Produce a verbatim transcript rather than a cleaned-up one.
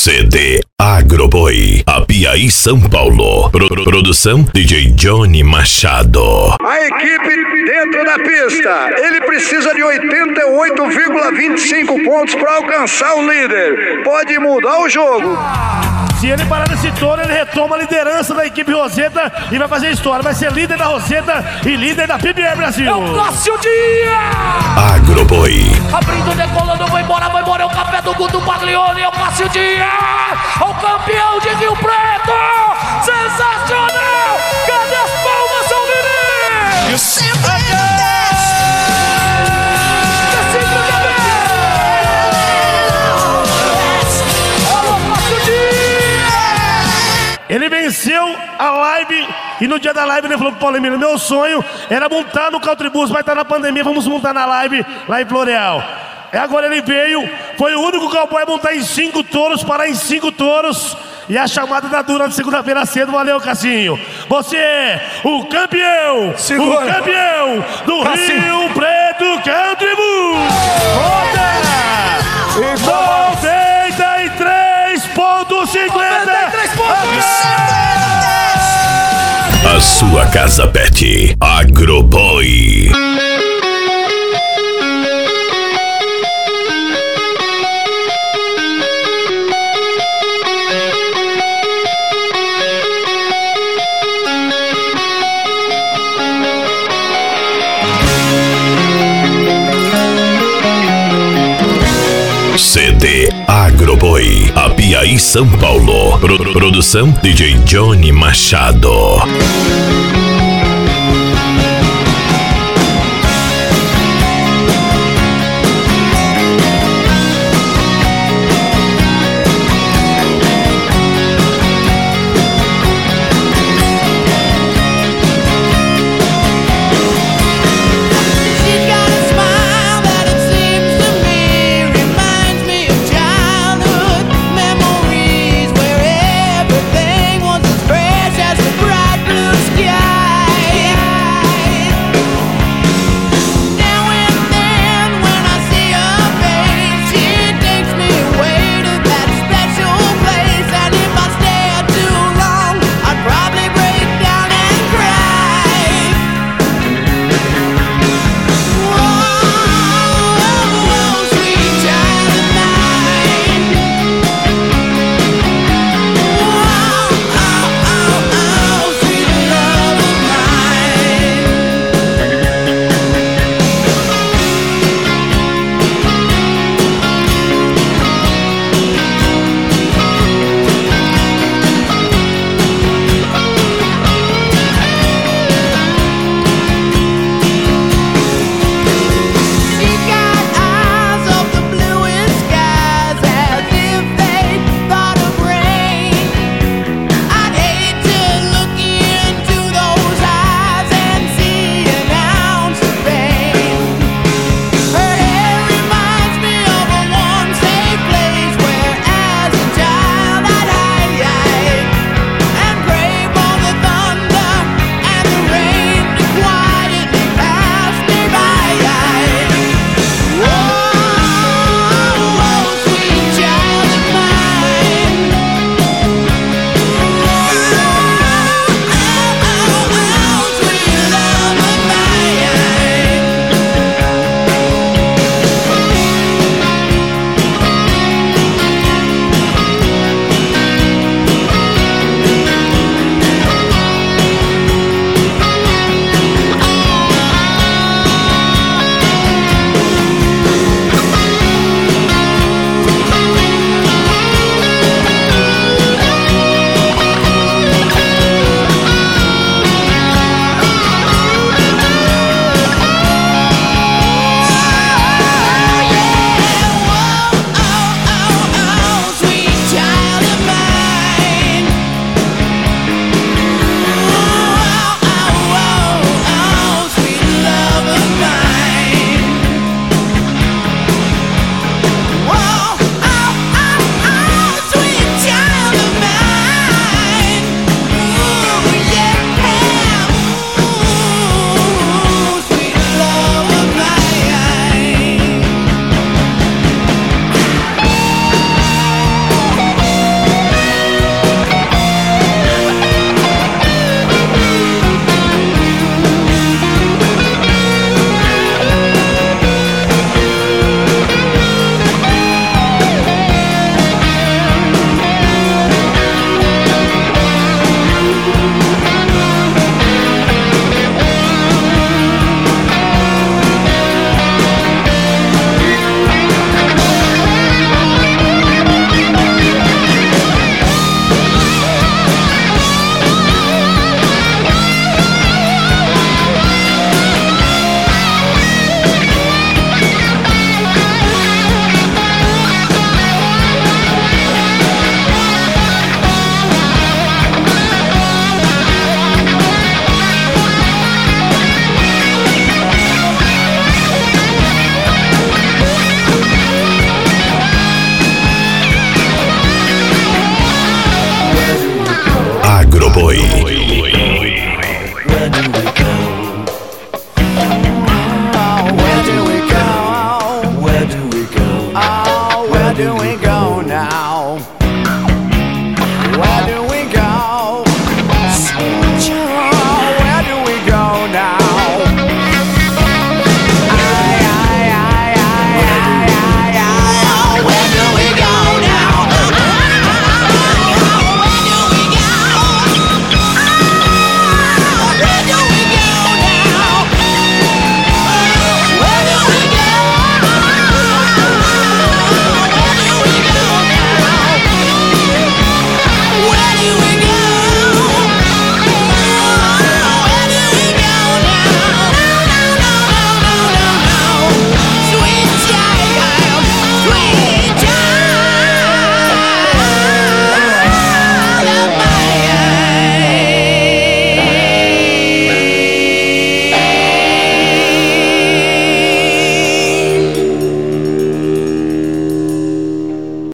C D Agroboi, Apiaí, São Paulo. Pro produção D J Johnny Machado. A equipe dentro da pista, ele precisa de oitenta e oito vírgula vinte e cinco pontos para alcançar o líder. Pode mudar o jogo. Se ele parar nesse touro, ele retoma a liderança da equipe Roseta e vai fazer história. Vai ser líder da Roseta e líder da P B R Brasil. É o Cássio Dias! Agroboi. Abrindo, decolando, vai embora, vai embora. É o café do Guto Paglione, é o Cássio Dias! O campeão de Rio Preto! Sensacional! Cadê as palmas, São Lili? You sempre Ele venceu a live e no dia da live ele falou pro Paulo Emílio: meu sonho era montar no Coutribus, vai estar na pandemia, vamos montar na live lá em Floreal. E agora ele veio, foi o único cowboy a montar em cinco touros, parar em cinco touros. E a chamada da Dura de segunda-feira cedo, valeu, Cassinho. Você é o campeão, Segura. o campeão do Cassinho. Rio Preto Coutribus. Roda! noventa e três ponto cinquenta. A sua casa pet, Agroboi. C D Agroboi, Apiaí, São Paulo. Pro produção D J Johnny Machado.